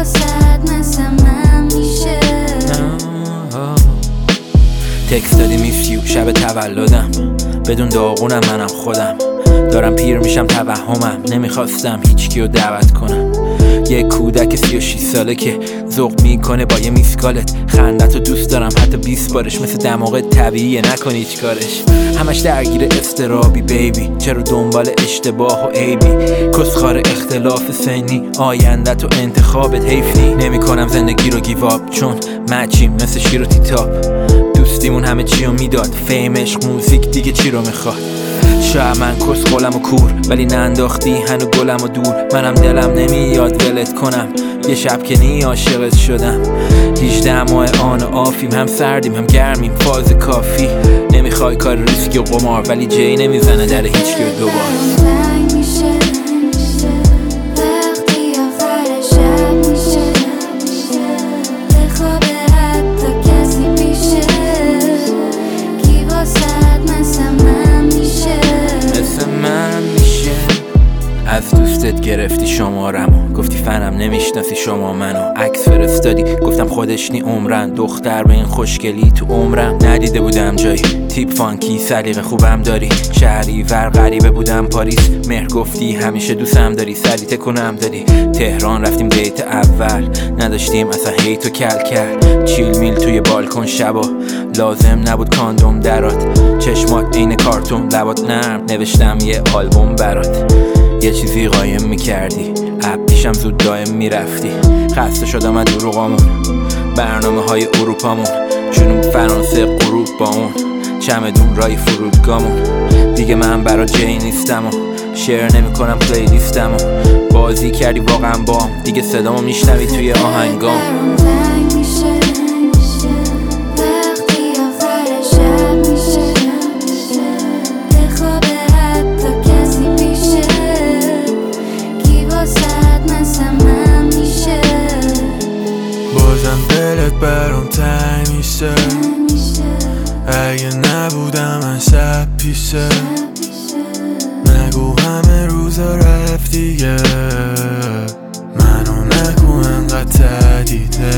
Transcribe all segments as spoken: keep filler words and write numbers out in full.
واسد مثل من میشه. تکست دادی میفیو شب تولدم، بدون داغونم منم خودم، دارم پیر میشم توهمم، نمیخواستم هیچ کیو دعوت کنم. یه کودک سی و شیش ساله که ذوق میکنه با یه میسکالت، خندتو دوست دارم حتی بیست بارش، مثل دماغ طبیعیه نکن هیچ کارش. همش درگیر استرابی بیبی، چرا دنبال اشتباه و عیبی؟ کسخار اختلاف سنی، آیندت و انتخابت حیفی. نمی کنم زندگی رو گیواب چون مچیم مثل شیر و تیتاب، دوستیمون همه چی رو میداد، فیم عشق موزیک دیگه چی رو میخواد. شاید من کس قلم و کور ولی ننداختی هنو گلم و دور، منم دلم نمیاد ولت کنم، یه شب که نی عاشقت شدم. هجده ماه آن آفیم، هم سردیم هم گرمیم، فاز کافی. نمیخوای کار ریسکی و قمار ولی جی نمیزنه در هیچ که دوبار. از دوستت گرفتی شمارمو، گفتی فنم نمیشناسی شما منو، عکس فرستادی گفتم خودش نی عمرن، دختر به این خوشگلی تو عمرم ندیده بودم جایی. تیپ فانکی سلیقه خوبم داری، شهری ور غریبه بودم پاریس، مهر گفتی همیشه دوستم داری، سلیته کنم دادی. تهران رفتیم دیت اول، نداشتیم اصلا هیت و کل کرد، چیل میل توی بالکن شبا، لازم نبود کاندوم درات، چشمات عین کارتون لبات نرم، نوشتم یه آلبوم برات. یه چیزی قایم میکردی، اپ پیشم زود دایم میرفتی، خسته شدم از دروغامون، برنامه های اروپامون، جنوب فرانسه غروب با اون، چمدون رای فرودگامون. دیگه من برا جی نیستم و شیر نمی کنم پلی لیستم و بازی کردی واقعا بام، دیگه صدامو میشنوی توی آهنگام. بازم دلت برام تنگ میشه، اگه نبودم من شب پیشه، نگو همه روزا رفت دیگه، منو نگو انقدر تدیده.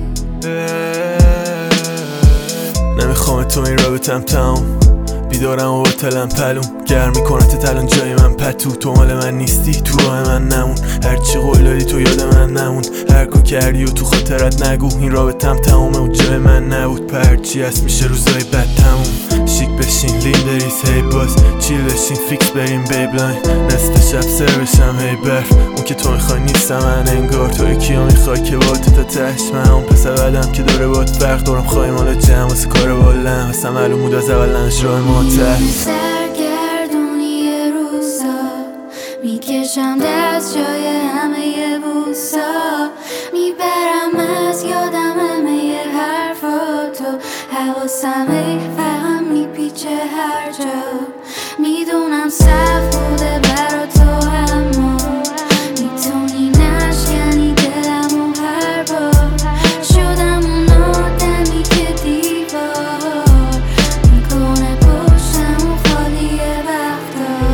نمیخوام تو این رابطم تموم، بیدارم و باطلم پلوم، گرم میکنت الان جای من پتو، تو مال من نیستی تو راه من نمون، هرچی قول دادی تو یاد من نمون، هر کو کردی و تو خاطرت نگو، این رابطم تمومه و جای من نبود، پرچی هست میشه روزای بد تموم. شیک بشین لین بریز هی باز، چیل بشین فیکس بریم بیبلاین، نصف شب سر بشم هی برف، اون که تو میخوای نیستم من انگار، تو یکیو میخوای که با تو تا تش، من اون پس اولم که داره باد فرق دارم، خواهی مالا جمع واسه کار بالم، واسه معلوم بود از اولنش راه ماتر. سرگردونی روزا میکشم دست جای همه بوسا، میبرم از یادم همه حرفاتو، حواسم ای فهم میپیچه هر جا، میدونم سخت بوده برا تو اما میتونی نشکنی دلمو هر بار، شدم اون آدمی که دیوار میکنه پشتم و خالی وقتا.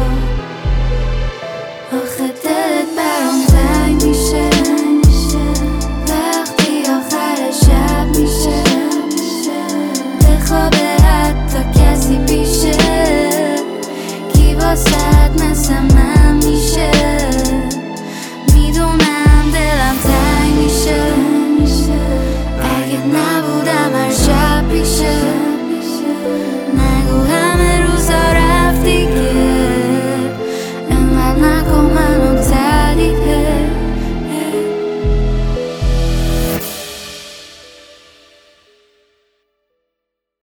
آخه دلت برام تنگ میشه وقتی آخر شب میشه، بخوابه حتی کسی پیشه، کی واسد مثل من